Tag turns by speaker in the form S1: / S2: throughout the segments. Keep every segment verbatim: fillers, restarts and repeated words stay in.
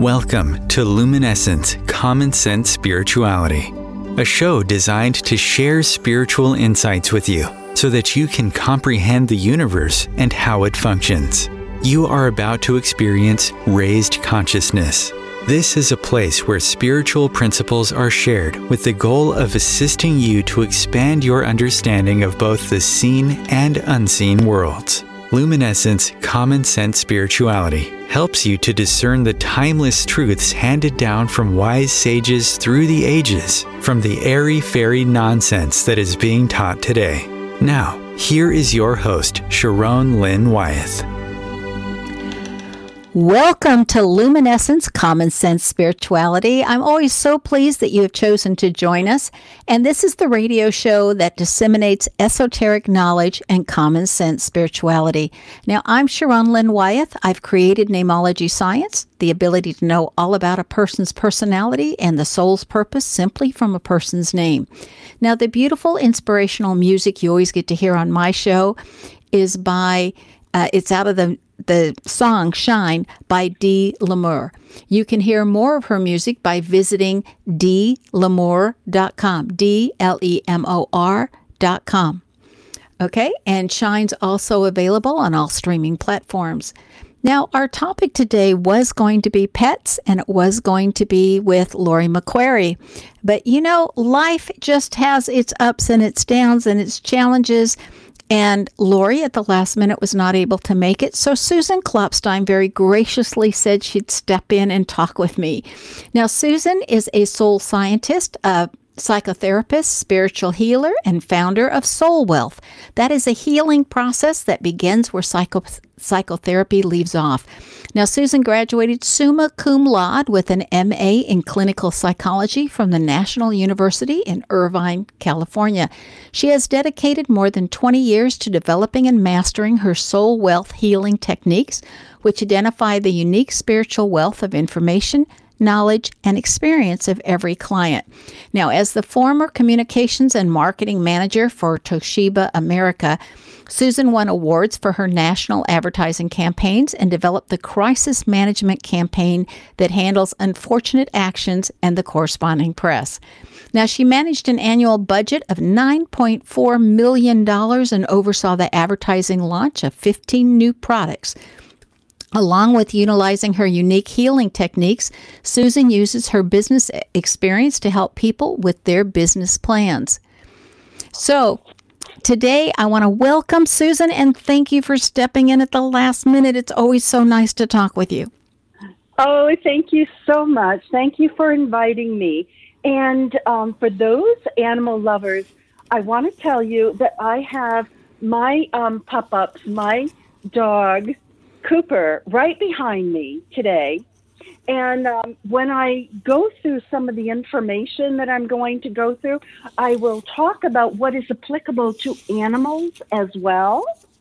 S1: Welcome to Luminescence Common Sense Spirituality, a show designed to share spiritual insights with you so that you can comprehend the universe and how it functions. You are about to experience raised consciousness. This is a place where spiritual principles are shared with the goal of assisting you to expand your understanding of both the seen and unseen worlds. Luminescence Common Sense Spirituality helps you to discern the timeless truths handed down from wise sages through the ages, from the airy-fairy nonsense that is being taught today. Now, here is your host, Sharon Lynn Wyeth.
S2: Welcome to Luminescence Common Sense Spirituality. I'm always so pleased that you have chosen to join us. And this is the radio show that disseminates esoteric knowledge and common sense spirituality. Now, I'm Sharon Lynn Wyeth. I've created Namology Science, the ability to know all about a person's personality and the soul's purpose simply from a person's name. Now, the beautiful inspirational music you always get to hear on my show is by, uh, it's out of the the song Shine by Dee L'Amour. You can hear more of her music by visiting dee l'amore dot com, D L E M O R dot com. Okay, and Shine's also available on all streaming platforms. Now, our topic today was going to be pets, and it was going to be with Lori McQuarrie. But, you know, life just has its ups and its downs and its challenges. And Lori, at the last minute, was not able to make it. So Susan Klopstein very graciously said she'd step in and talk with me. Now, Susan is a soul scientist, a psychotherapist, spiritual healer, and founder of Soul Wealth. That is a healing process that begins where psycho- psychotherapy leaves off. Now, Susan graduated summa cum laude with an M A in clinical psychology from the National University in Irvine, California. She has dedicated more than twenty years to developing and mastering her Soul Wealth healing techniques, which identify the unique spiritual wealth of information, knowledge, and experience of every client. Now, as the former communications and marketing manager for Toshiba America, Susan won awards for her national advertising campaigns and developed the crisis management campaign that handles unfortunate actions and the corresponding press. Now, she managed an annual budget of nine point four million dollars and oversaw the advertising launch of fifteen new products. Along with utilizing her unique healing techniques, Susan uses her business experience to help people with their business plans. So, today I want to welcome Susan and thank you for stepping in at the last minute. It's always so nice to talk with you.
S3: Oh, thank you so much. Thank you for inviting me. And um, for those animal lovers, I want to tell you that I have my um, pup-ups, my dog, Cooper, right behind me today. And um, when I go through some of the information that I'm going to go through, I will talk about what is applicable to animals as well.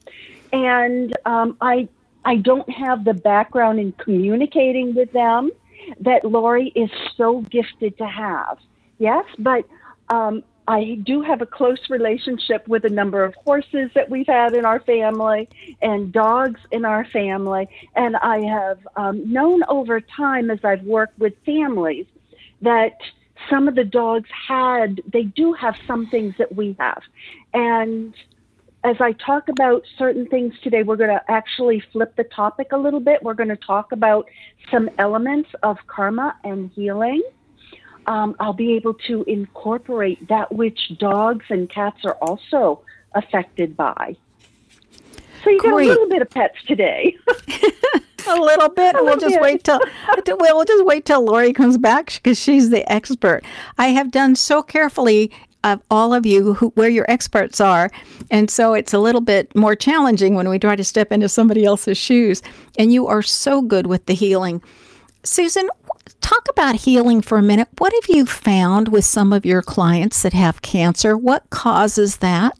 S3: And um, I I don't have the background in communicating with them that Lori is so gifted to have. Yes, but um, I do have a close relationship with a number of horses that we've had in our family and dogs in our family. And I have um, known over time as I've worked with families that some of the dogs had, they do have some things that we have. And as I talk about certain things today, we're going to actually flip the topic a little bit. We're going to talk about some elements of karma and healing. Um, I'll be able to incorporate that which dogs and cats are also affected by. So you got a little bit of pets today.
S2: A little bit. a we'll just bit. wait till we'll just wait till Lori comes back because she's the expert. I have done so carefully of all of you who, where your experts are, and so it's a little bit more challenging when we try to step into somebody else's shoes. And you are so good with the healing, Susan. Talk about healing for a minute. What have you found with some of your clients that have cancer? What causes that?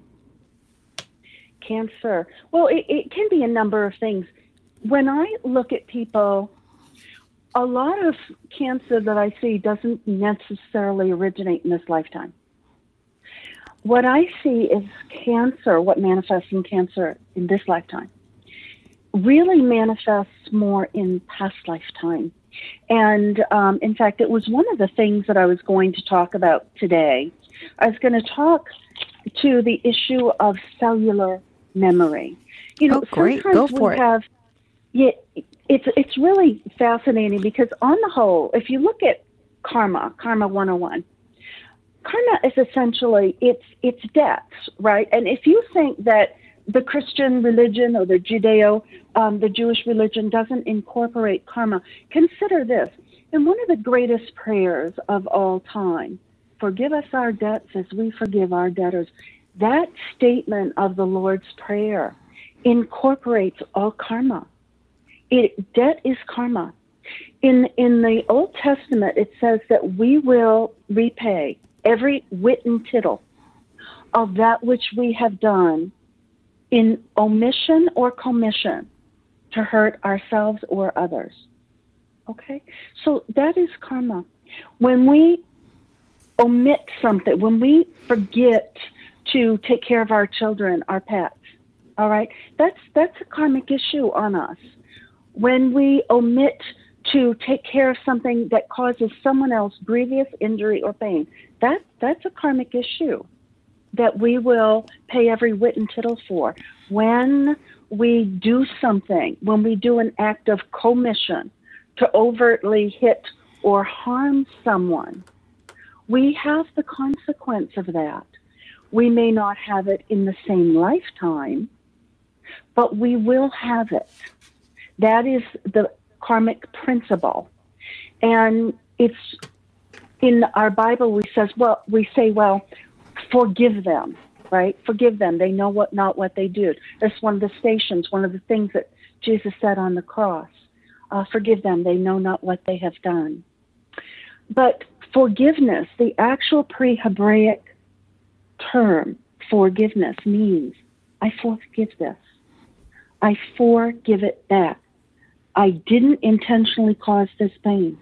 S3: Cancer. Well, it, it can be a number of things. When I look at people, a lot of cancer that I see doesn't necessarily originate in this lifetime. What I see is cancer, what manifests in cancer in this lifetime, really manifests more in past lifetime. And um, in fact, it was one of the things that I was going to talk about today. I was going to talk to the issue of cellular memory. You know,
S2: oh, great.
S3: sometimes
S2: Go for
S3: we
S2: it.
S3: have, yeah, it's, it's really fascinating because on the whole, if you look at karma, Karma one oh one, karma is essentially, it's, it's debts, right? And if you think that the Christian religion or the Judeo, um, the Jewish religion doesn't incorporate karma, consider this. In one of the greatest prayers of all time, forgive us our debts as we forgive our debtors. That statement of the Lord's Prayer incorporates all karma. It, debt is karma. In, in the Old Testament, it says that we will repay every whit and tittle of that which we have done in omission or commission to hurt ourselves or others. Okay? So that is karma. When we omit something, when we forget to take care of our children, our pets, all right, that's that's a karmic issue on us. When we omit to take care of something that causes someone else grievous injury or pain, that that's a karmic issue that we will pay every whit and tittle for. When we do something, when we do an act of commission to overtly hit or harm someone, we have the consequence of that. We may not have it in the same lifetime, but we will have it. That is the karmic principle. And it's in our Bible, we says, well, we say, well, forgive them, right? Forgive them. They know what not what they do. That's one of the stations, one of the things that Jesus said on the cross. Uh, forgive them. They know not what they have done. But forgiveness, the actual pre-Hebraic term forgiveness means, I forgive this. I forgive it back. I didn't intentionally cause this pain.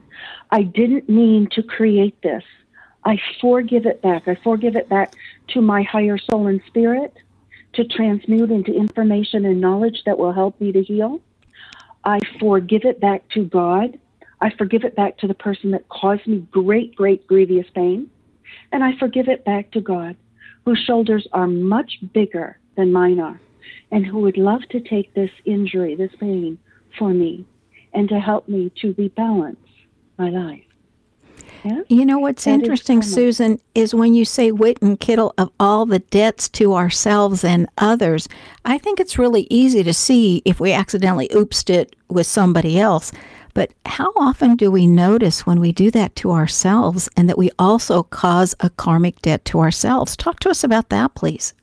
S3: I didn't mean to create this. I forgive it back. I forgive it back to my higher soul and spirit to transmute into information and knowledge that will help me to heal. I forgive it back to God. I forgive it back to the person that caused me great, great, grievous pain. And I forgive it back to God, whose shoulders are much bigger than mine are, and who would love to take this injury, this pain, for me, and to help me to rebalance my life. Yeah?
S2: You know what's
S3: That
S2: interesting,
S3: is
S2: Susan, is when you say whit and tittle of all the debts to ourselves and others, I think it's really easy to see if we accidentally oopsed it with somebody else. But how often do we notice when we do that to ourselves and that we also cause a karmic debt to ourselves? Talk to us about that, please.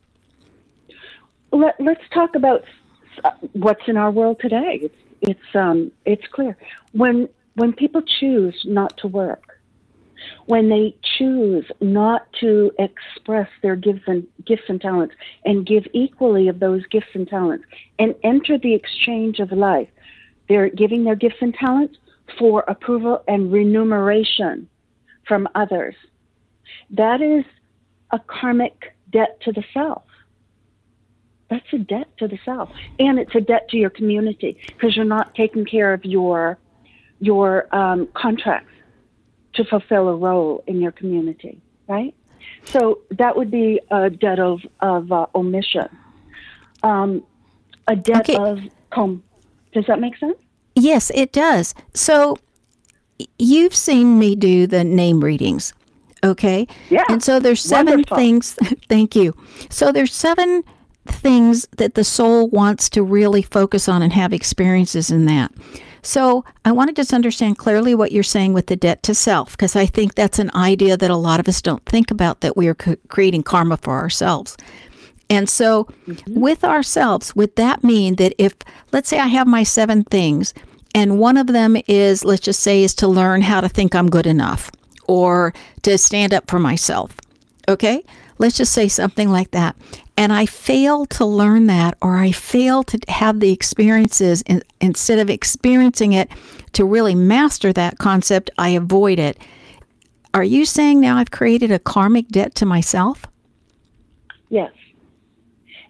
S3: Let, let's talk about what's in our world today. It's it's um it's clear when when people choose not to work, when they choose not to express their gifts and gifts and talents and give equally of those gifts and talents and enter the exchange of life, they're giving their gifts and talents for approval and remuneration from others. That is a karmic debt to the self. That's a debt to the self. And it's a debt to your community because you're not taking care of your your um, contracts to fulfill a role in your community, right? So that would be a debt of, of uh, omission. Um, a debt
S2: Okay.
S3: of com. Does that make sense?
S2: Yes, it does. So y- you've seen me do the name readings, okay?
S3: Yeah.
S2: And so there's seven
S3: Wonderful.
S2: things. Thank you. So there's seven things that the soul wants to really focus on and have experiences in that. So I want to just understand clearly what you're saying with the debt to self, because I think that's an idea that a lot of us don't think about, that we are c- creating karma for ourselves. And so mm-hmm. with ourselves, would that mean that if, let's say I have my seven things, and one of them is, let's just say, is to learn how to think I'm good enough or to stand up for myself, okay? Let's just say something like that. And I fail to learn that, or I fail to have the experiences, in, instead of experiencing it to really master that concept, I avoid it. Are you saying now I've created a karmic debt to myself?
S3: Yes.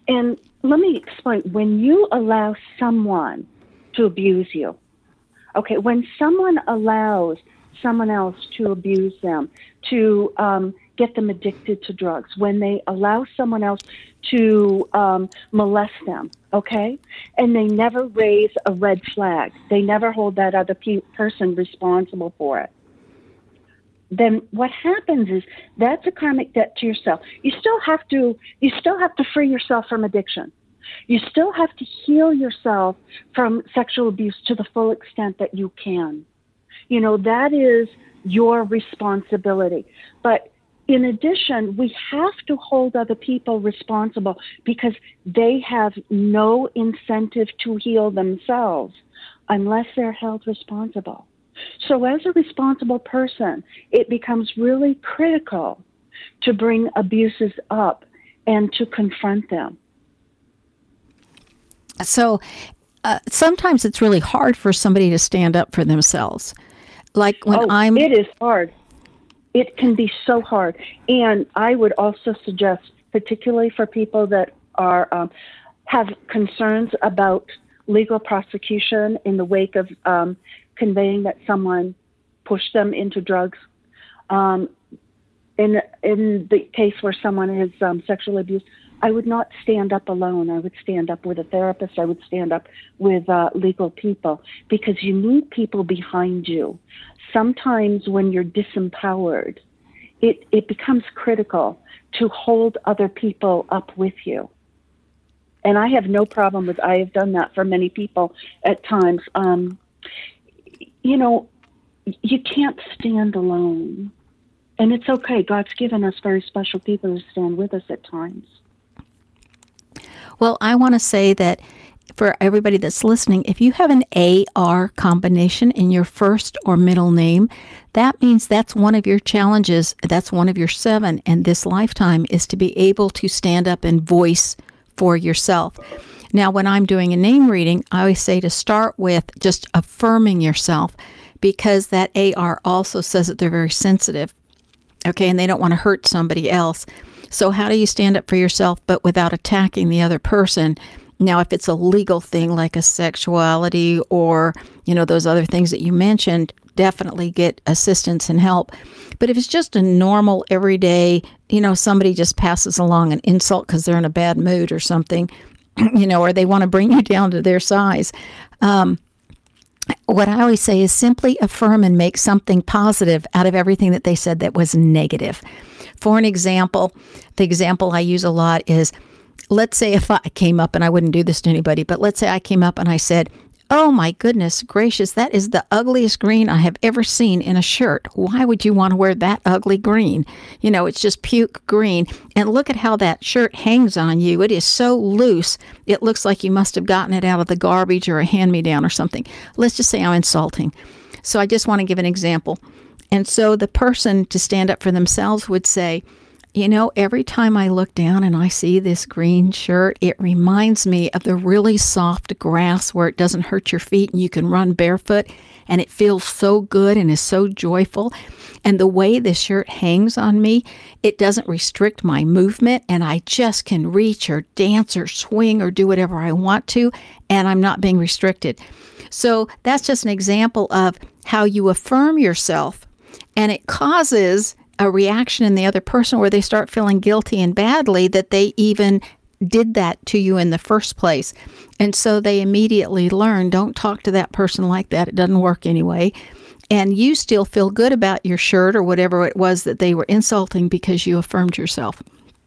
S3: And let me explain. When you allow someone to abuse you, okay, when someone allows someone else to abuse them, to um, get them addicted to drugs, when they allow someone else to um, molest them, okay, and they never raise a red flag, they never hold that other pe- person responsible for it, then what happens is that's a karmic debt to yourself. You still have to, you still have to free yourself from addiction. You still have to heal yourself from sexual abuse to the full extent that you can. You know, that is your responsibility. But in addition, we have to hold other people responsible because they have no incentive to heal themselves unless they're held responsible. So as a responsible person, it becomes really critical to bring abuses up and to confront them.
S2: So uh, sometimes it's really hard for somebody to stand up for themselves. Like when
S3: oh,
S2: I'm...
S3: It is hard. It can be so hard. And I would also suggest, particularly for people that are um, have concerns about legal prosecution in the wake of um, conveying that someone pushed them into drugs. Um, in in the case where someone is um, sexually abused, I would not stand up alone. I would stand up with a therapist. I would stand up with uh, legal people because you need people behind you. Sometimes when you're disempowered, it, it becomes critical to hold other people up with you. And I have no problem with, I have done that for many people at times. Um, you know, you can't stand alone. And it's okay. God's given us very special people who stand with us at times.
S2: Well, I want to say that for everybody that's listening, if you have an A R combination in your first or middle name, that means that's one of your challenges. That's one of your seven in this lifetime, is to be able to stand up and voice for yourself. Now, when I'm doing a name reading, I always say to start with just affirming yourself, because that A R also says that they're very sensitive, okay, and they don't want to hurt somebody else. So how do you stand up for yourself but without attacking the other person? Now, if it's a legal thing like a sexuality or, you know, those other things that you mentioned, definitely get assistance and help. But if it's just a normal, everyday, you know, somebody just passes along an insult because they're in a bad mood or something, you know, or they want to bring you down to their size. Um, what I always say is simply affirm and make something positive out of everything that they said that was negative. For an example, the example I use a lot is, let's say if I came up, and I wouldn't do this to anybody, but let's say I came up and I said, "Oh my goodness gracious, that is the ugliest green I have ever seen in a shirt. Why would you want to wear that ugly green? You know, it's just puke green. And look at how that shirt hangs on you. It is so loose. It looks like you must have gotten it out of the garbage or a hand-me-down or something." Let's just say I'm insulting. So I just want to give an example. And so the person, to stand up for themselves, would say, "You know, every time I look down and I see this green shirt, it reminds me of the really soft grass where it doesn't hurt your feet and you can run barefoot, and it feels so good and is so joyful. And the way this shirt hangs on me, it doesn't restrict my movement, and I just can reach or dance or swing or do whatever I want to, and I'm not being restricted." So that's just an example of how you affirm yourself, and it causes a reaction in the other person where they start feeling guilty and badly that they even did that to you in the first place. And so they immediately learn, don't talk to that person like that. It doesn't work anyway. And you still feel good about your shirt or whatever it was that they were insulting because you affirmed yourself.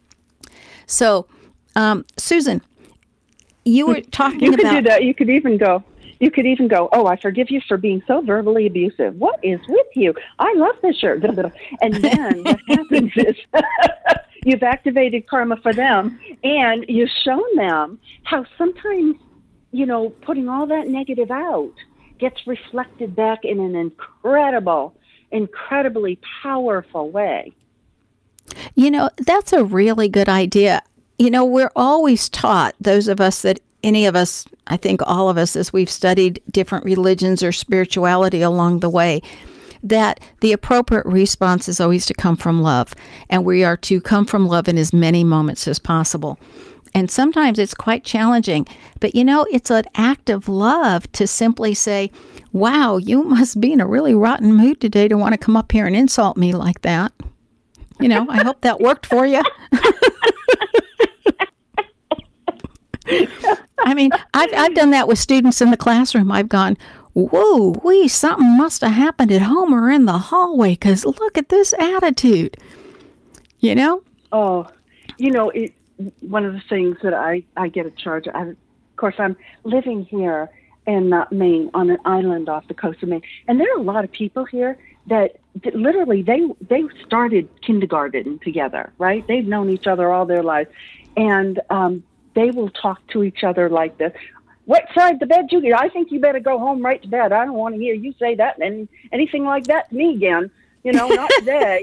S2: So, um, Susan, you were talking
S3: you could
S2: about...
S3: do that. You could even go... You could even go, "Oh, I forgive you for being so verbally abusive. What is with you? I love this shirt." And then what happens is you've activated karma for them, and you've shown them how sometimes, you know, putting all that negative out gets reflected back in an incredible, incredibly powerful way.
S2: You know, that's a really good idea. You know, we're always taught, those of us that any of us, I think all of us, as we've studied different religions or spirituality along the way, that the appropriate response is always to come from love. And we are to come from love in as many moments as possible. And sometimes it's quite challenging. But, you know, it's an act of love to simply say, wow, you must be in a really rotten mood today to want to come up here and insult me like that. You know, I hope that worked for you. I mean, I've, I've done that with students in the classroom. I've gone, whoa, wee, something must have happened at home or in the hallway because look at this attitude. You know?
S3: Oh, you know, it, one of the things that I, I get a charge of, of course, I'm living here in uh, Maine on an island off the coast of Maine. And there are a lot of people here that, that literally they they started kindergarten together, right? They've known each other all their lives. And um, they will talk to each other like this. What side of the bed you get? I think you better go home right to bed. I don't want to hear you say that and anything like that to me again. You know, not today.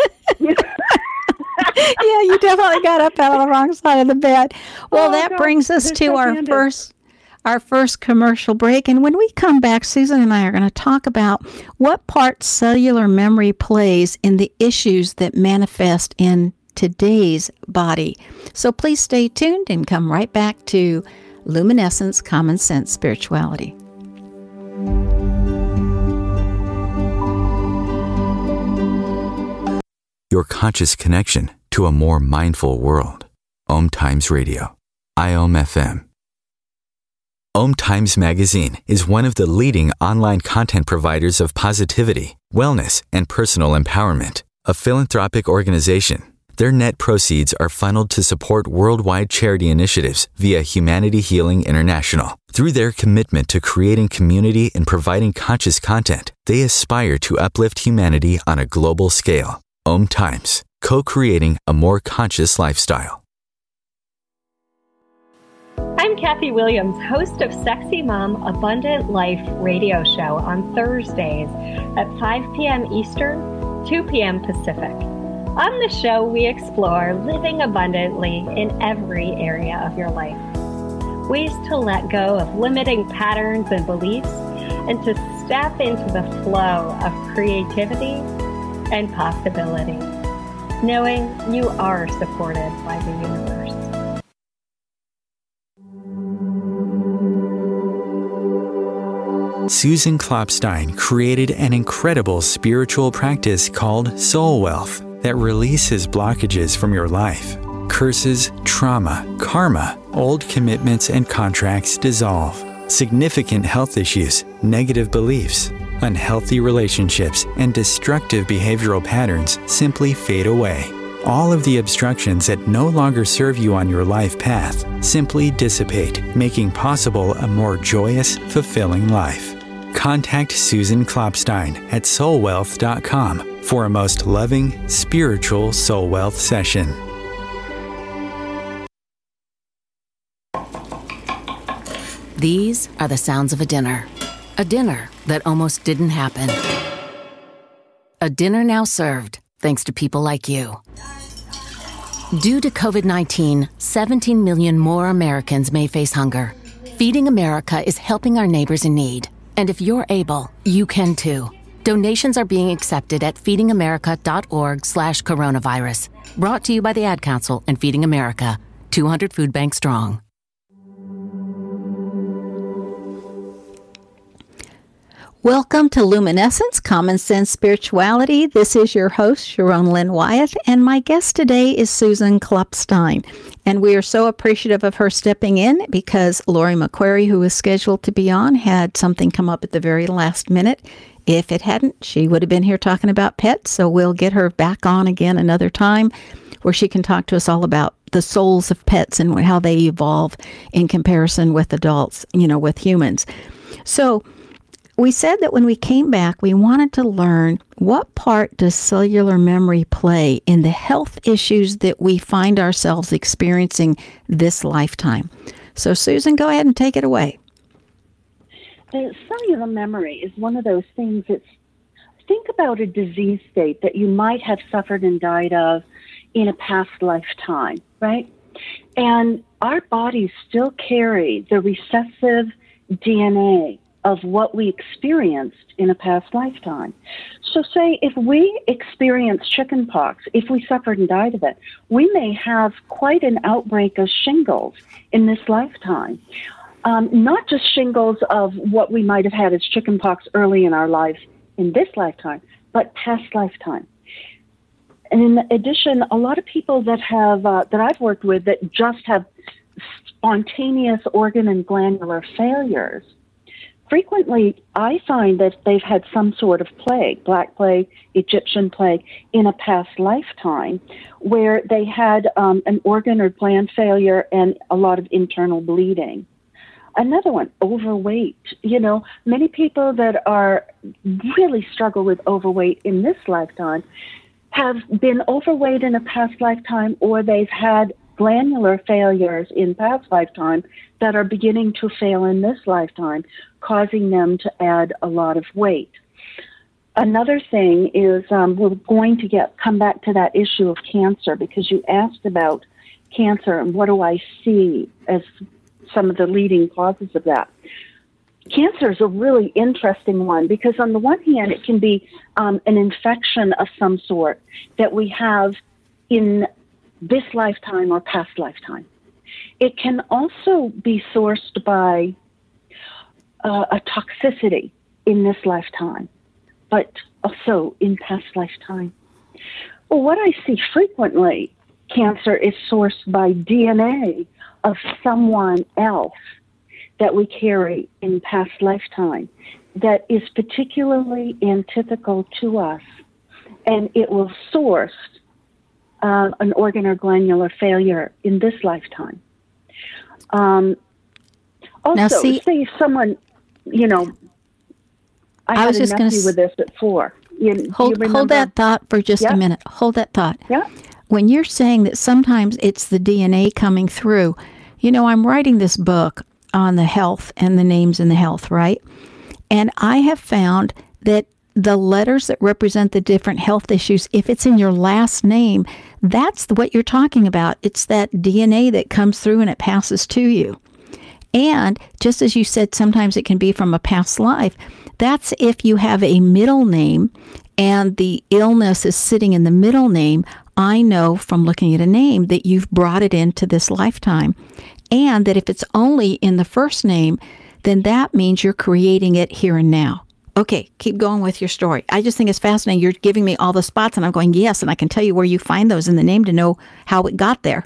S2: Yeah, you definitely got up out on the wrong side of the bed. Well, oh, that God, brings us to our handed. first our first commercial break. And when we come back, Susan and I are going to talk about what part cellular memory plays in the issues that manifest in today's body. So please stay tuned and come right back to Luminescence Common Sense Spirituality.
S1: Your conscious connection to a more mindful world. Om Times Radio, I O M F M. Om Times Magazine is one of the leading online content providers of positivity, wellness, and personal empowerment. A philanthropic organization, their net proceeds are funneled to support worldwide charity initiatives via Humanity Healing International. Through their commitment to creating community and providing conscious content, they aspire to uplift humanity on a global scale. Om Times, co-creating a more conscious lifestyle.
S4: I'm Kathy Williams, host of Sexy Mom Abundant Life radio show on Thursdays at five p.m. Eastern, two p.m. Pacific. On the show, we explore living abundantly in every area of your life. Ways to let go of limiting patterns and beliefs and to step into the flow of creativity and possibility, knowing you are supported by the universe.
S1: Susan Klopstein created an incredible spiritual practice called Soul Wealth that releases blockages from your life. Curses, trauma, karma, old commitments and contracts dissolve. Significant health issues, negative beliefs, unhealthy relationships, and destructive behavioral patterns simply fade away. All of the obstructions that no longer serve you on your life path simply dissipate, making possible a more joyous, fulfilling life. Contact Susan Klopstein at soul wealth dot com for a most loving, spiritual soul wealth session.
S5: These are the sounds of a dinner. A dinner that almost didn't happen. A dinner now served, thanks to people like you. Due to covid nineteen, seventeen million more Americans may face hunger. Feeding America is helping our neighbors in need. And if you're able, you can too. Donations are being accepted at feeding america dot org slash coronavirus. Brought to you by the Ad Council and Feeding America, two hundred food banks strong.
S2: Welcome to Luminescence, Common Sense Spirituality. This is your host, Sharon Lynn Wyeth, and my guest today is Susan Klopstein. And we are so appreciative of her stepping in because Lori McQuarrie, who was scheduled to be on, had something come up at the very last minute. If it hadn't, she would have been here talking about pets, so we'll get her back on again another time where she can talk to us all about the souls of pets and how they evolve in comparison with adults, you know, with humans. So we said that when we came back, we wanted to learn what part does cellular memory play in the health issues that we find ourselves experiencing this lifetime. So, Susan, go ahead and take it away.
S3: The cellular memory is one of those things that's, think about a disease state that you might have suffered and died of in a past lifetime, right? And our bodies still carry the recessive D N A of what we experienced in a past lifetime. So say if we experience chickenpox, if we suffered and died of it, we may have quite an outbreak of shingles in this lifetime. Um, not just shingles of what we might have had as chickenpox early in our lives in this lifetime, but past lifetime. And in addition, a lot of people that have uh, that I've worked with that just have spontaneous organ and glandular failures, frequently I find that they've had some sort of plague, Black Plague, Egyptian plague, in a past lifetime, where they had um, an organ or gland failure and a lot of internal bleeding. Another one, overweight. You know, many people that are really struggle with overweight in this lifetime have been overweight in a past lifetime, or they've had glandular failures in past lifetime that are beginning to fail in this lifetime, causing them to add a lot of weight. Another thing is um, we're going to get come back to that issue of cancer, because you asked about cancer and what do I see as some of the leading causes of that. Cancer is a really interesting one, because on the one hand, it can be um, an infection of some sort that we have in this lifetime or past lifetime. It can also be sourced by uh, a toxicity in this lifetime, but also in past lifetime. Well, what I see frequently, cancer is sourced by D N A of someone else that we carry in past lifetime that is particularly antithetical to us, and it will source uh, an organ or glandular failure in this lifetime. Um, also,
S2: now see,
S3: say someone, you know, I,
S2: I
S3: had
S2: was
S3: a
S2: just
S3: nephew
S2: gonna
S3: with this at four. You,
S2: hold,
S3: you
S2: hold that thought for just
S3: yeah.
S2: a minute. Hold that thought.
S3: Yeah.
S2: When you're saying that sometimes it's the D N A coming through, you know, I'm writing this book on the health and the names in the health, right? And I have found that the letters that represent the different health issues, if it's in your last name, that's what you're talking about. It's that D N A that comes through and it passes to you. And just as you said, sometimes it can be from a past life. That's if you have a middle name and the illness is sitting in the middle name. I know from looking at a name that you've brought it into this lifetime. And that if it's only in the first name, then that means you're creating it here and now. Okay, keep going with your story. I just think it's fascinating. You're giving me all the spots, and I'm going, yes, and I can tell you where you find those in the name to know how it got there.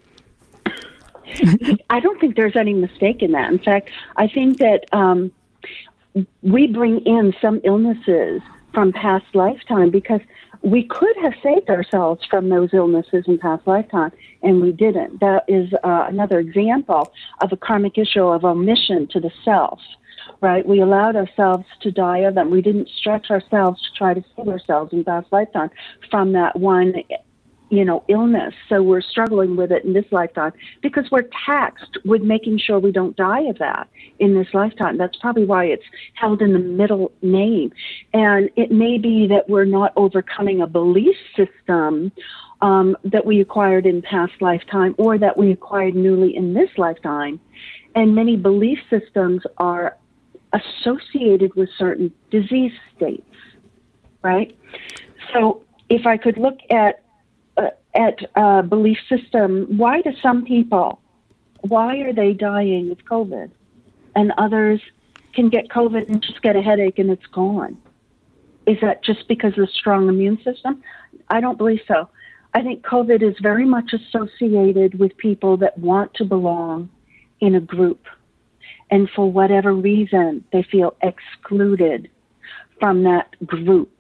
S3: I don't think there's any mistake in that. In fact, I think that um, we bring in some illnesses from past lifetime because we could have saved ourselves from those illnesses in past lifetime, and we didn't. That is uh, another example of a karmic issue of omission to the self, right? We allowed ourselves to die of them. We didn't stretch ourselves to try to save ourselves in past lifetime from that one, you know, illness. So we're struggling with it in this lifetime because we're taxed with making sure we don't die of that in this lifetime. That's probably why it's held in the middle name. And it may be that we're not overcoming a belief system um, that we acquired in past lifetime or that we acquired newly in this lifetime. And many belief systems are associated with certain disease states, right? So if I could look at Uh, at uh, belief system, why do some people, why are they dying of COVID? And others can get COVID and just get a headache and it's gone. Is that just because of the strong immune system? I don't believe so. I think COVID is very much associated with people that want to belong in a group. And for whatever reason, they feel excluded from that group.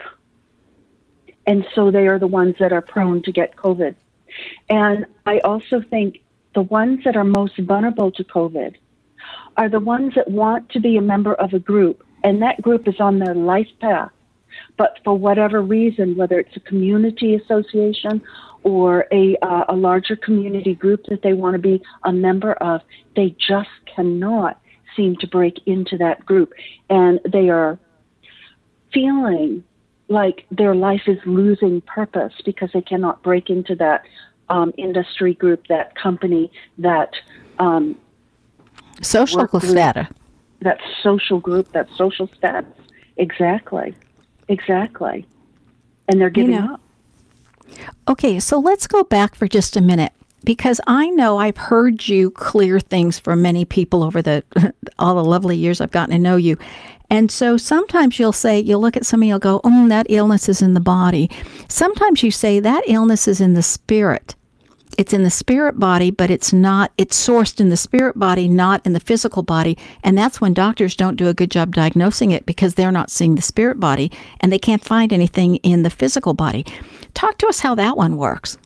S3: And so they are the ones that are prone to get COVID. And I also think the ones that are most vulnerable to COVID are the ones that want to be a member of a group, and that group is on their life path. But for whatever reason, whether it's a community association or a, uh, a larger community group that they want to be a member of, they just cannot seem to break into that group. And they are feeling like their life is losing purpose because they cannot break into that um, industry group, that company, that um,
S2: social status.
S3: that social group, that social status. Exactly. Exactly. And they're giving
S2: You know,
S3: up.
S2: Okay, so let's go back for just a minute, because I know I've heard you clear things for many people over the all the lovely years I've gotten to know you. And so sometimes you'll say, you'll look at somebody, you'll go, oh, that illness is in the body. Sometimes you say that illness is in the spirit. It's in the spirit body, but it's not, it's sourced in the spirit body, not in the physical body. And that's when doctors don't do a good job diagnosing it, because they're not seeing the spirit body and they can't find anything in the physical body. Talk to us how that one works.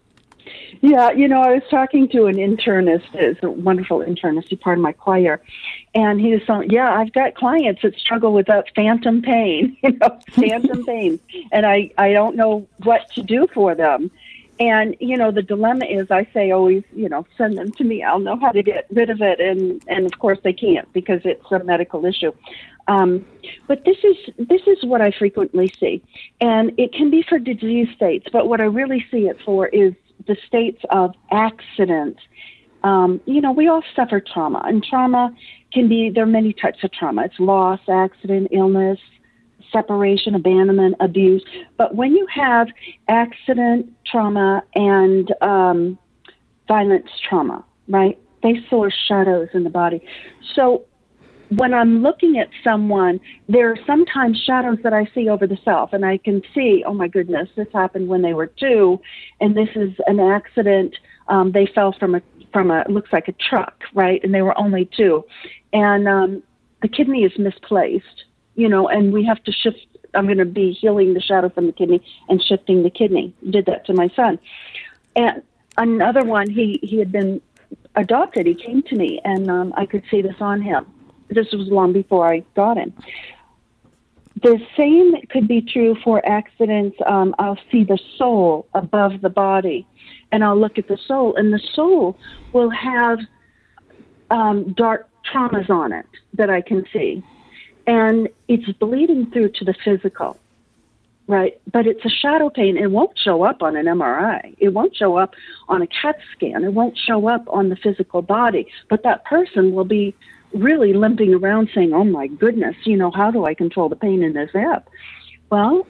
S3: Yeah, you know, I was talking to an internist, is a wonderful internist, he's part of my choir, and he was saying, yeah, I've got clients that struggle with that phantom pain, you know, phantom pain, and I, I don't know what to do for them. And, you know, the dilemma is, I say always, you know, send them to me. I'll know how to get rid of it. And, and of course they can't, because it's a medical issue. Um, but this is this is what I frequently see. And it can be for disease states, but what I really see it for is the states of accident. Um, you know, we all suffer trauma. And trauma can be, there are many types of trauma. It's loss, accident, illness, separation, abandonment, abuse. But when you have accident trauma and um, violence trauma, right, they source shadows in the body. So when I'm looking at someone, there are sometimes shadows that I see over the self, and I can see, oh my goodness, this happened when they were two, and this is an accident. Um, they fell from a, from a, it looks like a truck, right, and they were only two. And um, the kidney is misplaced. You know, and we have to shift. I'm going to be healing the shadow from the kidney and shifting the kidney. Did that to my son. And another one, he, he had been adopted. He came to me, and um, I could see this on him. This was long before I got him. The same could be true for accidents. Um, I'll see the soul above the body, and I'll look at the soul, and the soul will have um, dark traumas on it that I can see. And it's bleeding through to the physical, right? But it's a shadow pain. It won't show up on an M R I. It won't show up on a CAT scan. It won't show up on the physical body. But that person will be really limping around saying, oh, my goodness, you know, how do I control the pain in this hip? Well,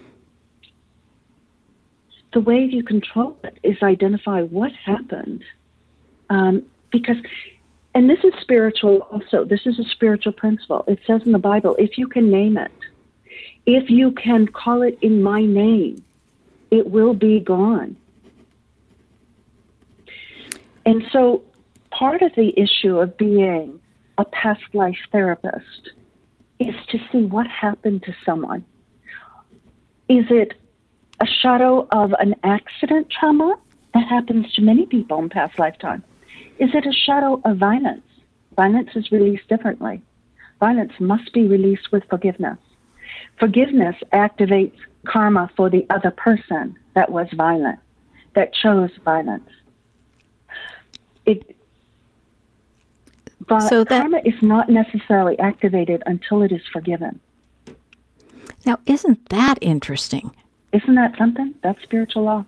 S3: the way you control it is identify what happened. Um, because... And this is spiritual also. This is a spiritual principle. It says in the Bible, if you can name it, if you can call it in my name, it will be gone. And so part of the issue of being a past life therapist is to see what happened to someone. Is it a shadow of an accident trauma? That happens to many people in past lifetime. Is it a shadow of violence? Violence is released differently. Violence must be released with forgiveness. Forgiveness activates karma for the other person that was violent, that chose violence. It, but
S2: so that,
S3: karma is not necessarily activated until it is forgiven.
S2: Now, isn't that interesting?
S3: Isn't that something? That's spiritual law.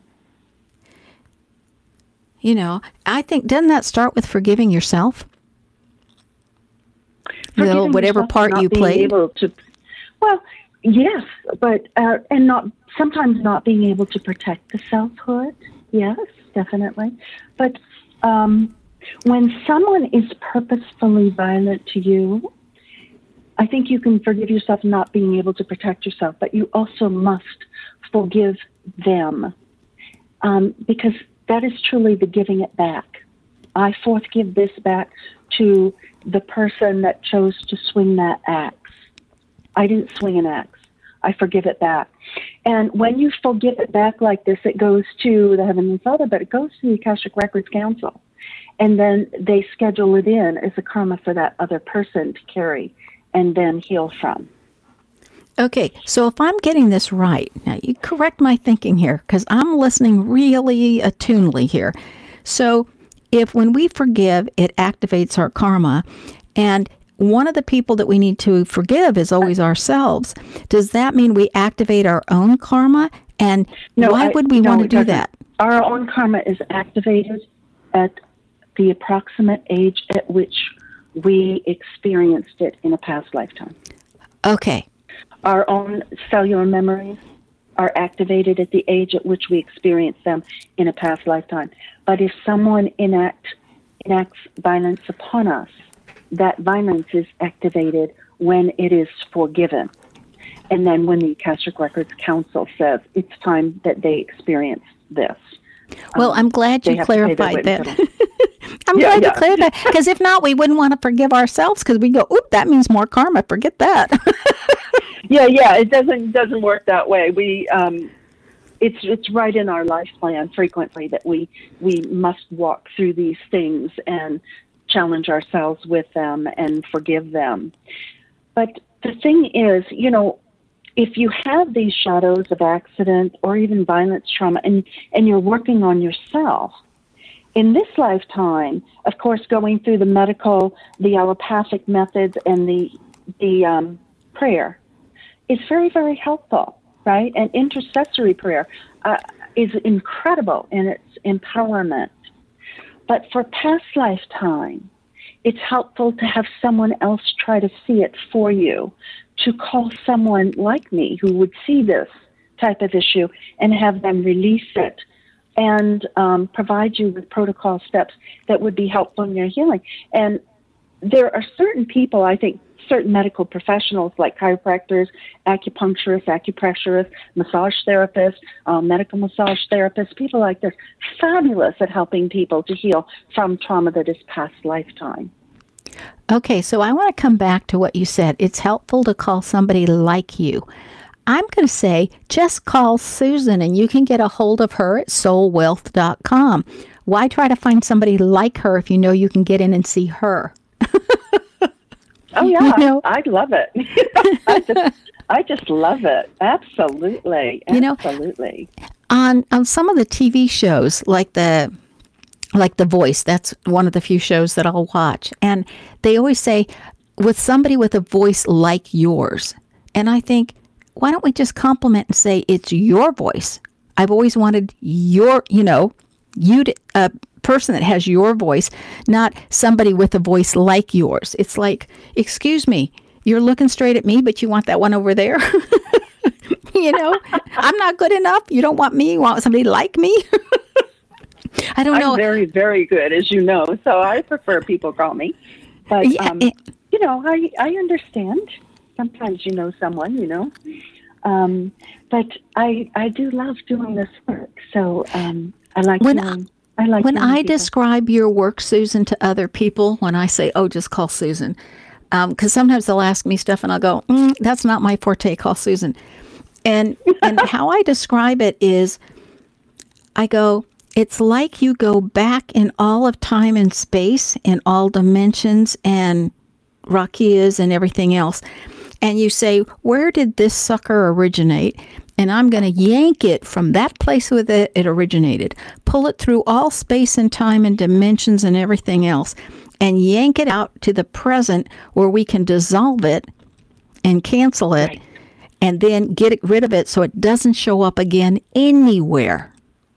S2: You know, I think, doesn't that start with forgiving yourself?
S3: Forgiving
S2: you know, whatever
S3: yourself,
S2: part
S3: not
S2: you
S3: being
S2: played.
S3: Able to, well, yes, but uh, and not sometimes not being able to protect the selfhood. Yes, definitely. But um, when someone is purposefully violent to you, I think you can forgive yourself not being able to protect yourself, but you also must forgive them um, because that is truly the giving it back. I forthgive this back to the person that chose to swing that axe. I didn't swing an axe. I forgive it back. And when you forgive it back like this, it goes to the Heavenly Father, but it goes to the Akashic Records Council. And then they schedule it in as a karma for that other person to carry and then heal from.
S2: Okay, so if I'm getting this right, now you correct my thinking here, because I'm listening really attunedly here. So if when we forgive, it activates our karma, and one of the people that we need to forgive is always ourselves, does that mean we activate our own karma? And
S3: no,
S2: why
S3: I,
S2: would we
S3: no,
S2: want to do that?
S3: Our own karma is activated at the approximate age at which we experienced it in a past lifetime.
S2: Okay.
S3: Our own cellular memories are activated at the age at which we experience them in a past lifetime. But if someone enact, enacts violence upon us, that violence is activated when it is forgiven. And then when the Akashic Records Council says it's time that they experience this.
S2: Well,
S3: um,
S2: I'm glad you clarified that. I'm
S3: yeah,
S2: glad
S3: yeah.
S2: you clarified that. Because if not, we wouldn't want to forgive ourselves because we go, oop, that means more karma. Forget that.
S3: Yeah, yeah, it doesn't doesn't work that way. We, um, it's it's right in our life plan frequently that we we must walk through these things and challenge ourselves with them and forgive them. But the thing is, you know, if you have these shadows of accident or even violence trauma, and and you're working on yourself in this lifetime, of course, going through the medical, the allopathic methods, and the the um, prayer. It's very, very helpful, right? And intercessory prayer uh, is incredible in its empowerment. But for past lifetime, it's helpful to have someone else try to see it for you, to call someone like me who would see this type of issue and have them release it and um, provide you with protocol steps that would be helpful in your healing. And there are certain people, I think, certain medical professionals like chiropractors, acupuncturists, acupressurists, massage therapists, uh, medical massage therapists, people like this, fabulous at helping people to heal from trauma that is past lifetime.
S2: Okay, so I want to come back to what you said. It's helpful to call somebody like you. I'm going to say just call Susan and you can get a hold of her at soul wealth dot com. Why try to find somebody like her if you know you can get in and see her?
S3: Oh, yeah,
S2: you know?
S3: I love it. I, just, I just love it. Absolutely.
S2: You know,
S3: Absolutely.
S2: On on some of the T V shows, like the like The Voice, that's one of the few shows that I'll watch. And they always say, with somebody with a voice like yours. And I think, why don't we just compliment and say, it's your voice? I've always wanted your, you know, you to, uh, person that has your voice, not somebody with a voice like yours. It's like, excuse me, you're looking straight at me, but you want that one over there. You know, I'm not good enough. You don't want me. You want somebody like me. I don't know.
S3: I'm very, very good, as you know, so I prefer people call me. But,
S2: Yeah,
S3: um,
S2: it-
S3: you know, I, I understand. Sometimes you know someone, you know. Um, but I I do love doing this work, so um, I like
S2: When
S3: doing I like
S2: When
S3: doing
S2: I
S3: people.
S2: describe your work, Susan, to other people, when I say, oh, just call Susan, because um, sometimes they'll ask me stuff and I'll go, mm, that's not my forte, call Susan. And and how I describe it is, I go, it's like you go back in all of time and space, in all dimensions and Rakias and everything else. And you say, where did this sucker originate? And I'm going to yank it from that place where it, it originated, pull it through all space and time and dimensions and everything else, and yank it out to the present where we can dissolve it and cancel it,
S3: Right.
S2: and then get rid of it so it doesn't show up again anywhere.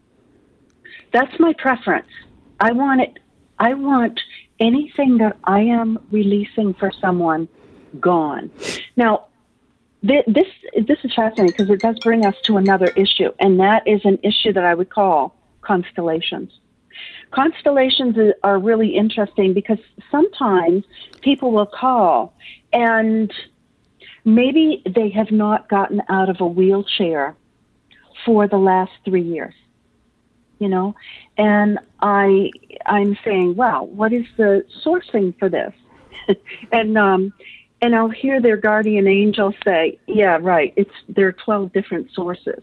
S3: That's my preference. I want it. I want anything that I am releasing for someone gone. Now, th- this this is fascinating because it does bring us to another issue, and that is an issue that I would call constellations. Constellations are really interesting because sometimes people will call and maybe they have not gotten out of a wheelchair for the last three years. You know, and I, I'm saying, wow, what is the sourcing for this? and um, and I'll hear their guardian angel say, yeah, right, it's there are twelve different sources.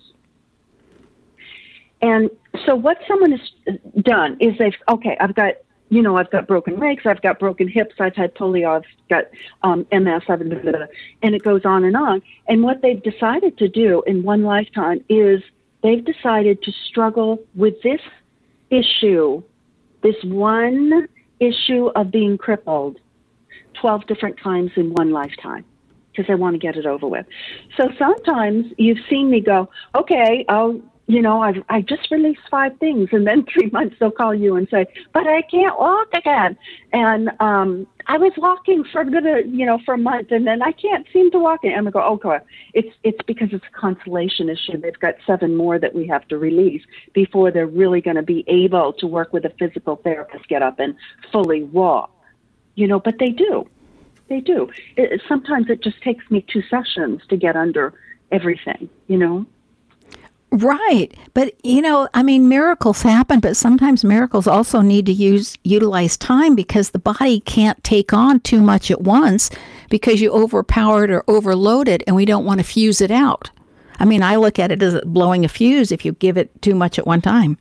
S3: And so what someone has done is they've, okay, I've got, you know, I've got broken legs, I've got broken hips, I've had polio, I've got um, M S, I've, blah, blah, blah, and it goes on and on. And what they've decided to do in one lifetime is they've decided to struggle with this issue, this one issue of being crippled twelve different times in one lifetime because they want to get it over with. So sometimes you've seen me go, okay, I'll you know, I've, I just released five things, and then three months they'll call you and say, but I can't walk again. And um, I was walking for a good, you know, for a month, and then I can't seem to walk. And I go, oh, God, it's, it's because it's a constellation issue. They've got seven more that we have to release before they're really going to be able to work with a physical therapist, get up and fully walk, you know, but they do. They do. It, sometimes it just takes me two sessions to get under everything, you know.
S2: Right. But, you know, I mean, miracles happen, but sometimes miracles also need to use utilize time because the body can't take on too much at once because you overpower it or overload it, and we don't want to fuse it out. I mean, I look at it as blowing a fuse if you give it too much at one time.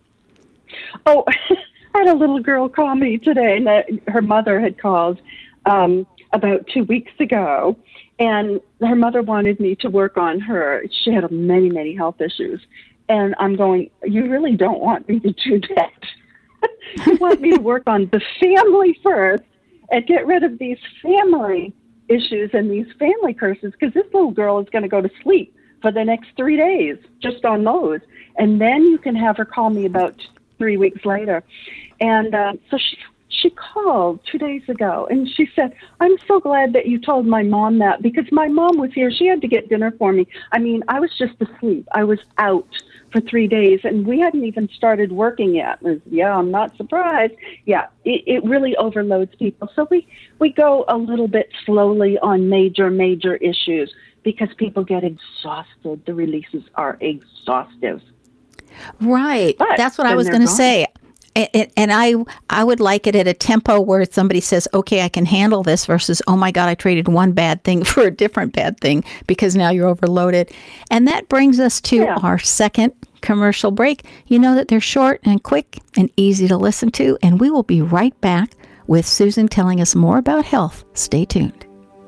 S3: Oh, I had a little girl call me today, and her mother had called um, about two weeks ago. And her mother wanted me to work on her. She had many, many health issues. And I'm going, you really don't want me to do that. You want me to work on the family first and get rid of these family issues and these family curses, because this little girl is going to go to sleep for the next three days just on those. And then you can have her call me about three weeks later. And uh, so she She called two days ago, and she said, I'm so glad that you told my mom that, because my mom was here. She had to get dinner for me. I mean, I was just asleep. I was out for three days, and we hadn't even started working yet. Was, yeah, I'm not surprised. Yeah, it, it really overloads people. So we, we go a little bit slowly on major, major issues because people get exhausted. The releases are exhaustive.
S2: Right.
S3: But
S2: that's what I was going to say. And, and I I would like it at a tempo where somebody says, okay, I can handle this, versus, oh my God, I traded one bad thing for a different bad thing because now you're overloaded. And that brings us to yeah. our second commercial break. You know that they're short and quick and easy to listen to. And we will be right back with Susan telling us more about health. Stay tuned.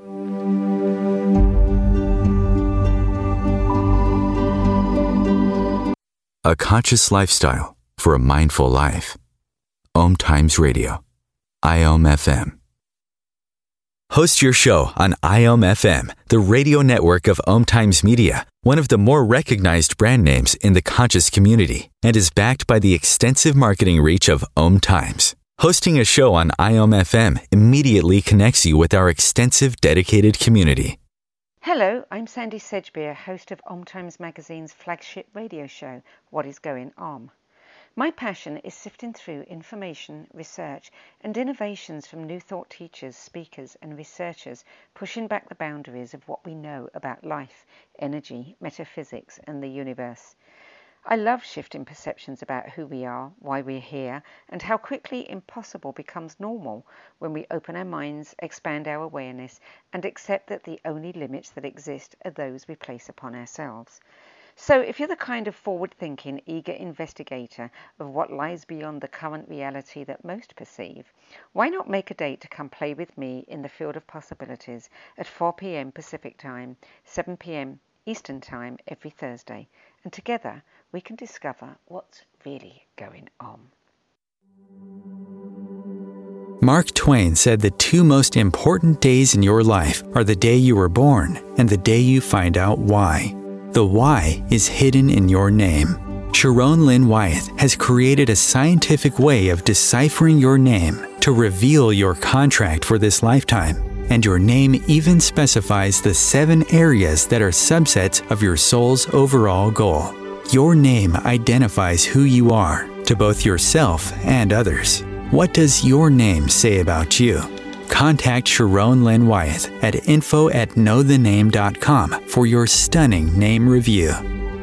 S1: A conscious lifestyle for a mindful life. Om Times Radio, I O M F M. Host your show on I O M F M, the radio network of Om Times Media, one of the more recognized brand names in the conscious community, and is backed by the extensive marketing reach of Om Times. Hosting a show on I O M F M immediately connects you with our extensive dedicated community.
S6: Hello, I'm Sandy Sedgbeer, host of Om Times Magazine's flagship radio show, What is Going Om. My passion is sifting through information, research, and innovations from new thought teachers, speakers, and researchers pushing back the boundaries of what we know about life, energy, metaphysics, and the universe. I love shifting perceptions about who we are, why we're here, and how quickly impossible becomes normal when we open our minds, expand our awareness, and accept that the only limits that exist are those we place upon ourselves. So if you're the kind of forward-thinking, eager investigator of what lies beyond the current reality that most perceive, why not make a date to come play with me in the field of possibilities at four p.m. Pacific Time, seven p.m. Eastern Time every Thursday, and together we can discover what's really going on.
S1: Mark Twain said the two most important days in your life are the day you were born and the day you find out why. The why is hidden in your name. Sharon Lynn Wyeth has created a scientific way of deciphering your name to reveal your contract for this lifetime. And your name even specifies the seven areas that are subsets of your soul's overall goal. Your name identifies who you are to both yourself and others. What does your name say about you? Contact Sharon Lynn Wyeth at info at know the name dot com for your stunning name review.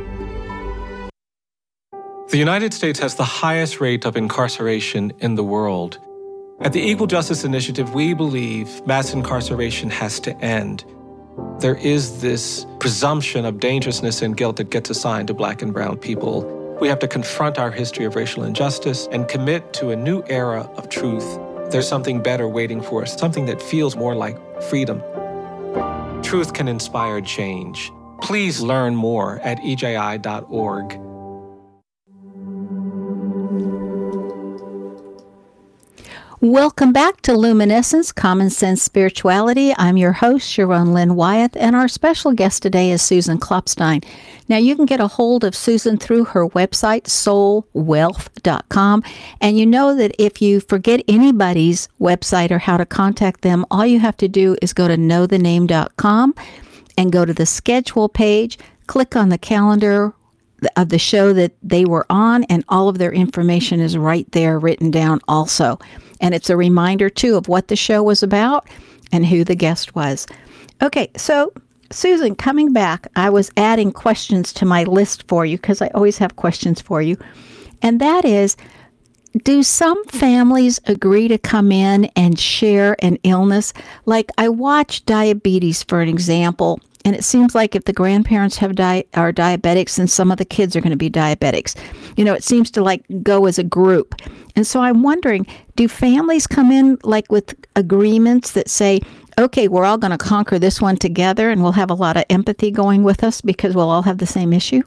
S7: The United States has the highest rate of incarceration in the world. At the Equal Justice Initiative, we believe mass incarceration has to end. There is this presumption of dangerousness and guilt that gets assigned to Black and brown people. We have to confront our history of racial injustice and commit to a new era of truth. There's something better waiting for us, something that feels more like freedom. Truth can inspire change. Please learn more at E J I dot org.
S2: Welcome back to Luminescence, Common Sense Spirituality. I'm your host, Sharon Lynn Wyeth, and our special guest today is Susan Klopstein. Now, you can get a hold of Susan through her website, soul wealth dot com, and you know that if you forget anybody's website or how to contact them, all you have to do is go to know the name dot com and go to the schedule page, click on the calendar of the show that they were on, and all of their information is right there written down also. And it's a reminder, too, of what the show was about and who the guest was. Okay, so Susan, coming back, I was adding questions to my list for you because I always have questions for you. And that is, do some families agree to come in and share an illness? Like I watch diabetes, for an example, and it seems like if the grandparents have di- are diabetics, then some of the kids are going to be diabetics. You know, it seems to like go as a group. And so I'm wondering, do families come in like with agreements that say, okay, we're all going to conquer this one together and we'll have a lot of empathy going with us because we'll all have the same issue?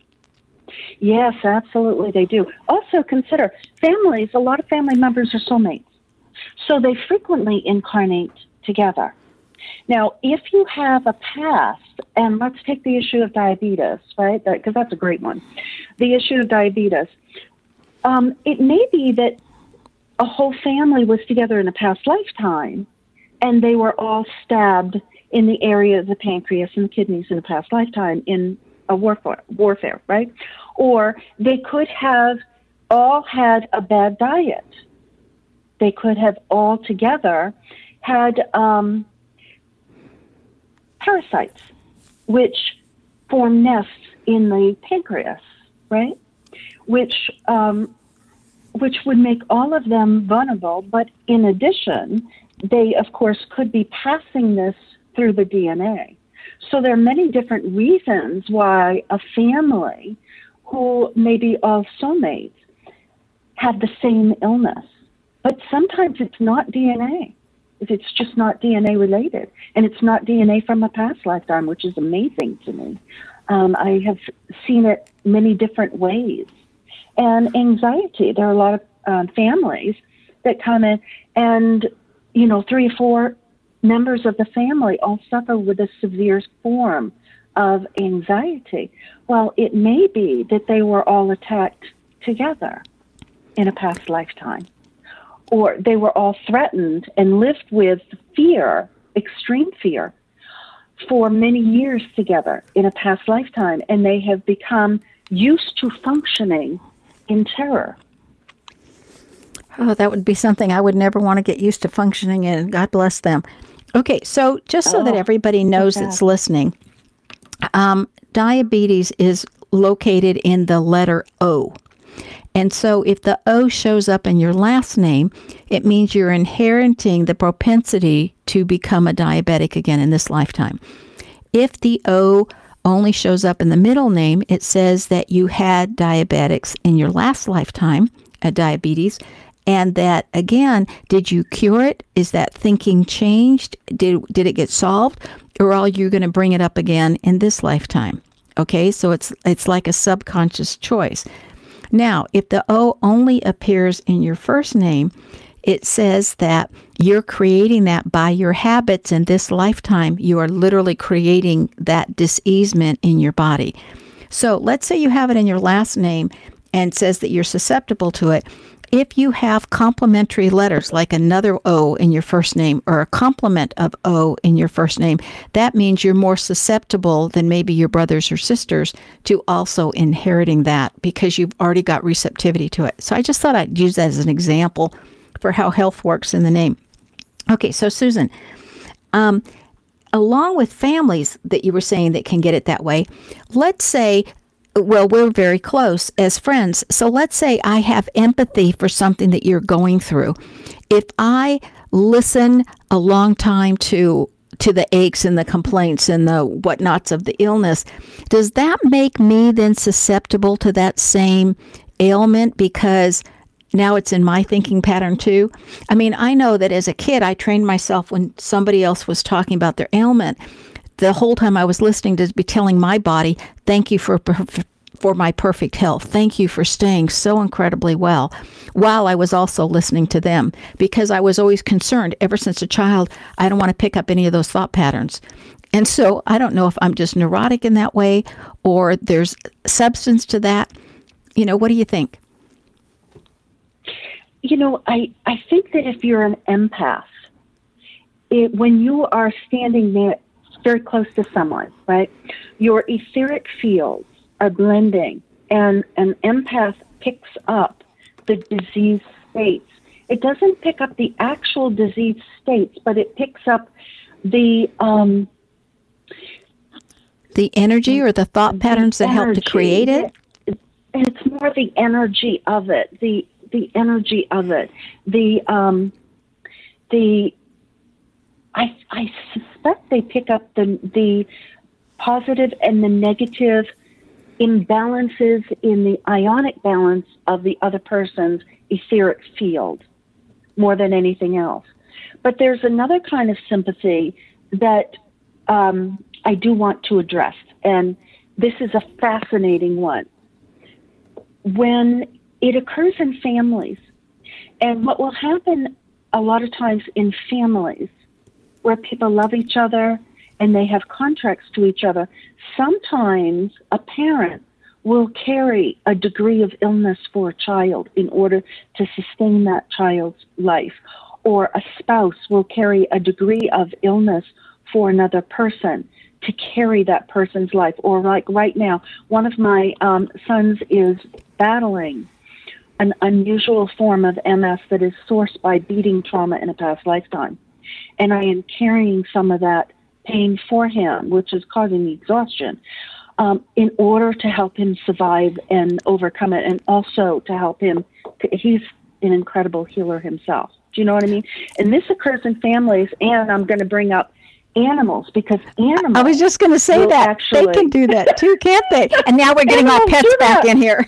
S3: Yes, absolutely they do. Also consider families, a lot of family members are soulmates. So they frequently incarnate together. Now, if you have a past, and let's take the issue of diabetes, right? Because that, that's a great one. The issue of diabetes. Um, it may be that a whole family was together in a past lifetime, and they were all stabbed in the area of the pancreas and the kidneys in a past lifetime in a warfare, warfare, right? Or they could have all had a bad diet. They could have all together had um, parasites, which form nests in the pancreas, right? Which um, which would make all of them vulnerable. But in addition, they, of course, could be passing this through the D N A. So there are many different reasons why a family who may be all soulmates have the same illness. But sometimes it's not D N A. It's just not D N A related. And it's not D N A from a past lifetime, which is amazing to me. Um, I have seen it many different ways. And anxiety, there are a lot of um, families that come in and, you know, three or four members of the family all suffer with a severe form of anxiety. Well, it may be that they were all attacked together in a past lifetime, or they were all threatened and lived with fear, extreme fear, for many years together in a past lifetime, and they have become used to functioning in terror.
S2: Oh, that would be something I would never want to get used to functioning in. God bless them. Okay, so just so oh, that everybody knows that's listening, um, diabetes is located in the letter O. And so if the O shows up in your last name, it means you're inheriting the propensity to become a diabetic again in this lifetime. If the O only shows up in the middle name, it says that you had diabetics in your last lifetime, uh, diabetes, and that, again, did you cure it? Is that thinking changed? Did did it get solved? Or are you going to bring it up again in this lifetime? Okay, so it's it's like a subconscious choice. Now, if the O only appears in your first name, it says that you're creating that by your habits in this lifetime. You are literally creating that diseasement in your body. So let's say you have it in your last name and says that you're susceptible to it. If you have complementary letters like another O in your first name or a complement of O in your first name, that means you're more susceptible than maybe your brothers or sisters to also inheriting that because you've already got receptivity to it. So I just thought I'd use that as an example for how health works in the name. Okay, so Susan, um, along with families that you were saying that can get it that way, let's say, well, we're very close as friends. So let's say I have empathy for something that you're going through. If I listen a long time to to the aches and the complaints and the whatnots of the illness, does that make me then susceptible to that same ailment because now it's in my thinking pattern too? I mean, I know that as a kid, I trained myself when somebody else was talking about their ailment. The whole time I was listening to be telling my body, thank you for for my perfect health. Thank you for staying so incredibly well while I was also listening to them, because I was always concerned ever since a child. I don't want to pick up any of those thought patterns. And so I don't know if I'm just neurotic in that way or there's substance to that. You know, what do you think?
S3: You know, I, I think that if you're an empath, it, when you are standing there very close to someone, right, your etheric fields are blending, and an empath picks up the disease states. It doesn't pick up the actual disease states, but it picks up the um,
S2: the energy or the thought patterns that help to create it.
S3: It's more the energy of it, the the energy of it, the um, the. I I suspect they pick up the the positive and the negative imbalances in the ionic balance of the other person's etheric field more than anything else. But there's another kind of sympathy that um, I do want to address, and this is a fascinating one. When it occurs in families, and what will happen a lot of times in families where people love each other and they have contracts to each other, sometimes a parent will carry a degree of illness for a child in order to sustain that child's life, or a spouse will carry a degree of illness for another person to carry that person's life. Or like right now, one of my um, sons is battling an unusual form of M S that is sourced by beating trauma in a past lifetime. And I am carrying some of that pain for him, which is causing me exhaustion, um, in order to help him survive and overcome it, and also to help him. He's an incredible healer himself. Do you know what I mean? And this occurs in families, and I'm going to bring up animals, because animals...
S2: I was just going to say that. Actually, they can do that too, can't they? And now we're getting all pets back in here.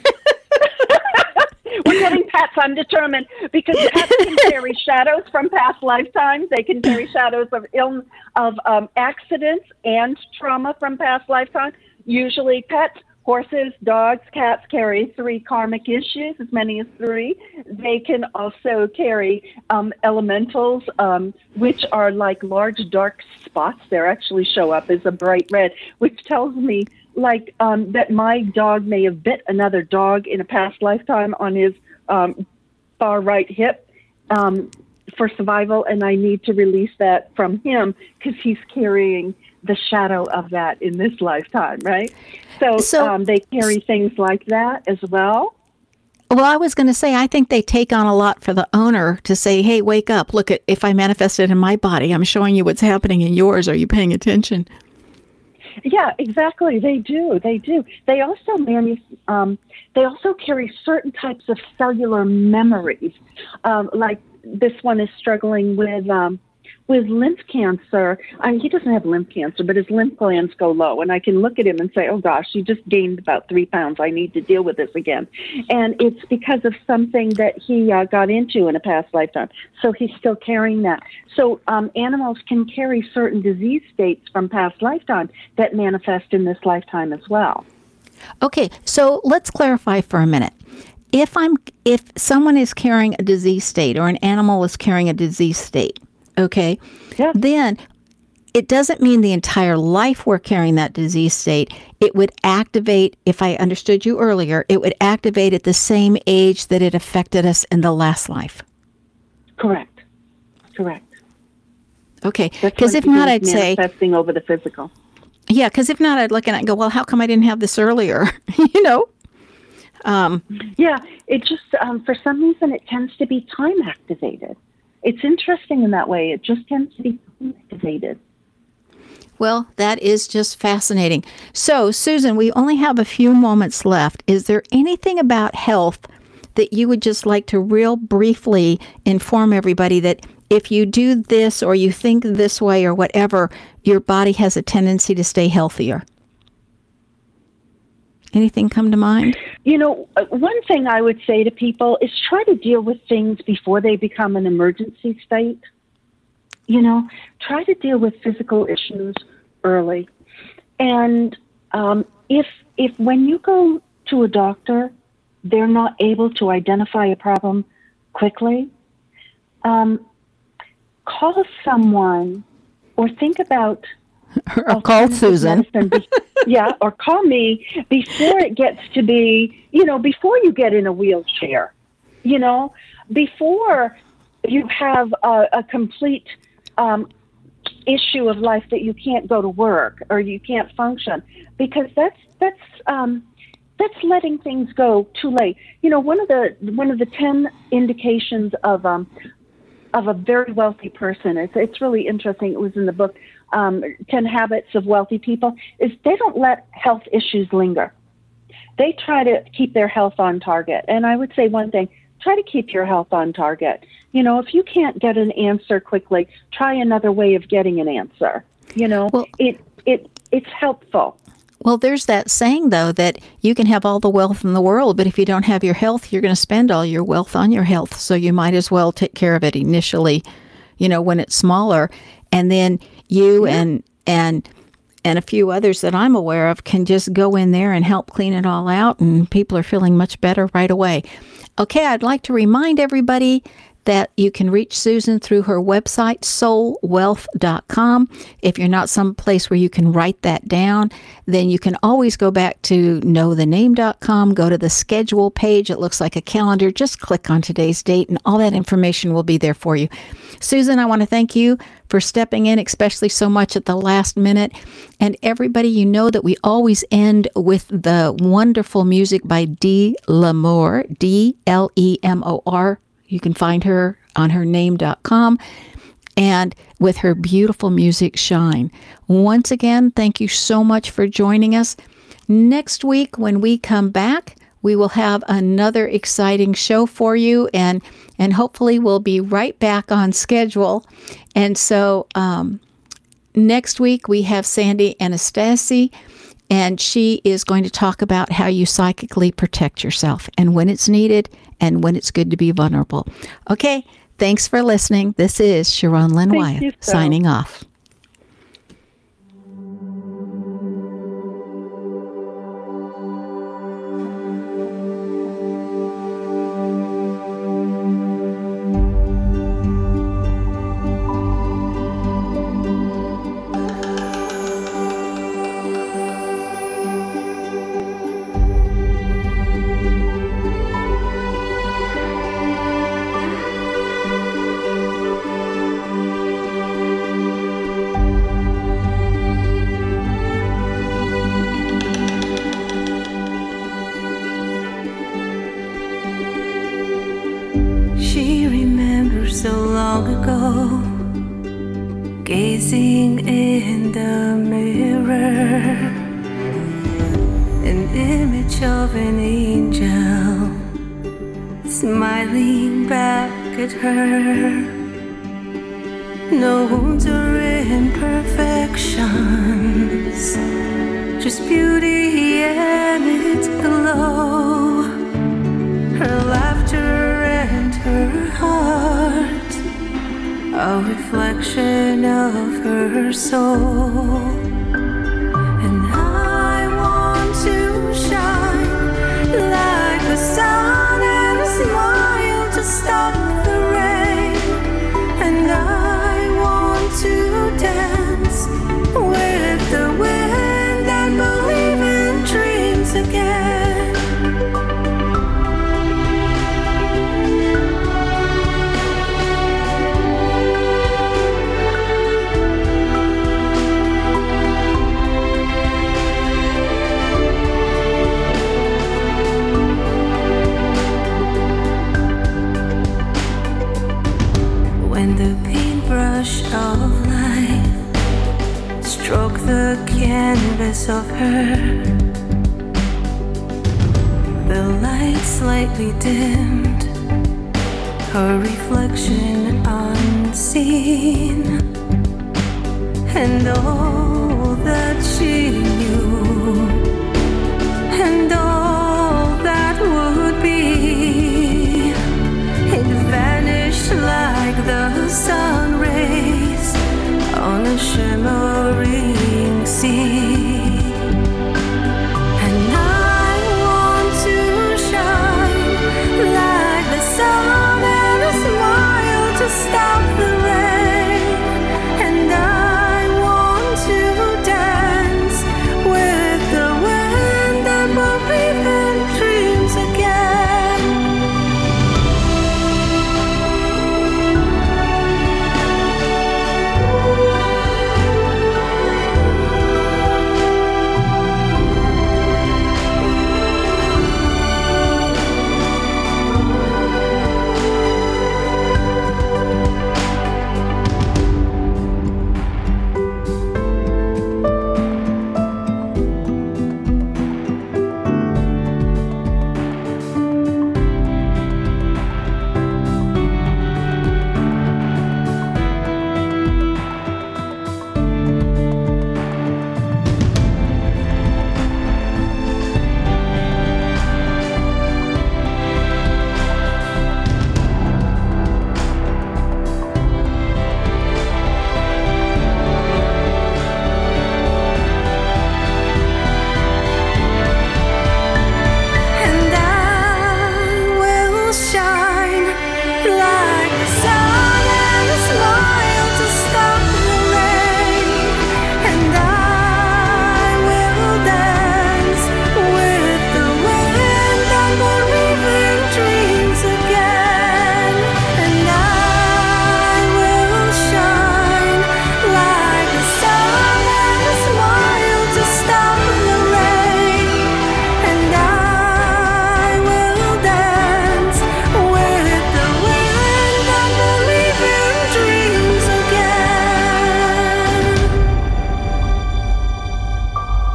S3: We're getting pets, I'm determined, because pets can carry shadows from past lifetimes. They can carry shadows of ill, of um, accidents and trauma from past lifetimes. Usually pets, horses, dogs, cats carry three karmic issues, as many as three. They can also carry um, elementals, um, which are like large dark spots. They actually show up as a bright red, which tells me like um, that my dog may have bit another dog in a past lifetime on his um, far right hip um, for survival, and I need to release that from him because he's carrying the shadow of that in this lifetime, right? So, so um, they carry things like that as well.
S2: Well, I was going to say, I think they take on a lot for the owner to say, hey, wake up. Look, at if I manifest it in my body, I'm showing you what's happening in yours. Are you paying attention?
S3: Yeah, exactly. They do. They do. They also manu- um, they also carry certain types of cellular memories. Um, like this one is struggling with um, with lymph cancer. I mean, he doesn't have lymph cancer, but his lymph glands go low, and I can look at him and say, "Oh gosh, you just gained about three pounds. I need to deal with this again." And it's because of something that he uh, got into in a past lifetime. So he's still carrying that. So um, animals can carry certain disease states from past lifetime that manifest in this lifetime as well.
S2: Okay, so let's clarify for a minute. If I'm, if someone is carrying a disease state or an animal is carrying a disease state, okay,
S3: yeah.
S2: then it doesn't mean the entire life we're carrying that disease state. It would activate, if I understood you earlier, it would activate at the same age that it affected us in the last life.
S3: Correct. Correct.
S2: Okay, because if not, I'd say...
S3: manifesting over the physical.
S2: Yeah, because if not, I'd look at it and go, well, how come I didn't have this earlier? you know? Um,
S3: yeah, it just, um, for some reason, it tends to be time activated. It's interesting in that way. It just tends to be time activated.
S2: Well, that is just fascinating. So, Susan, we only have a few moments left. Is there anything about health that you would just like to real briefly inform everybody that if you do this or you think this way or whatever, your body has a tendency to stay healthier? Anything come to mind?
S3: You know, one thing I would say to people is try to deal with things before they become an emergency state. You know, try to deal with physical issues early. And um, if if when you go to a doctor, they're not able to identify a problem quickly, um, call someone or think about
S2: or call Susan.
S3: Be, yeah, or call me before it gets to be, you know, before you get in a wheelchair, you know, before you have a, a complete um, issue of life that you can't go to work or you can't function, because that's that's um, that's letting things go too late. You know, one of the one of the ten indications of um, of a very wealthy person, it's it's really interesting. It was in the book, um, ten Habits of Wealthy People, is they don't let health issues linger. They try to keep their health on target. And I would say one thing, try to keep your health on target. You know, if you can't get an answer quickly, try another way of getting an answer. You know, well, it it it's helpful.
S2: Well, there's that saying, though, that you can have all the wealth in the world, but if you don't have your health, you're going to spend all your wealth on your health. So you might as well take care of it initially, you know, when it's smaller. And then you yeah. and and and a few others that I'm aware of can just go in there and help clean it all out, and people are feeling much better right away. Okay, I'd like to remind everybody that you can reach Susan through her website, soul wealth dot com. If you're not someplace where you can write that down, then you can always go back to know the name dot com, go to the schedule page. It looks like a calendar. Just click on today's date, and all that information will be there for you. Susan, I want to thank you for stepping in, especially so much at the last minute. And everybody, you know that we always end with the wonderful music by Dee L'Amour, D L E M O R. You can find her on her name dot com, and with her beautiful music, Shine. Once again, thank you so much for joining us. Next week, when we come back, we will have another exciting show for you, and and hopefully we'll be right back on schedule. And so um, next week, we have Sandy Anastasi, and she is going to talk about how you psychically protect yourself and when it's needed and when it's good to be vulnerable. Okay, thanks for listening. This is Sharon Lynn
S3: Thank
S2: Wyeth
S3: you, so.
S2: signing off.
S8: Gazing in the mirror, an image of an angel smiling back at her. No wounds or imperfections, just beauty and its glow. Her laughter and her heart, a reflection of her soul. And I want to shine like the sun and a smile to stop the rain. And I want to dance with the wind and believe in dreams again. Of life stroke the canvas of her, the light slightly dimmed, her reflection unseen, and all that she knew, and all that would be, it vanished like the sun rays on a shimmer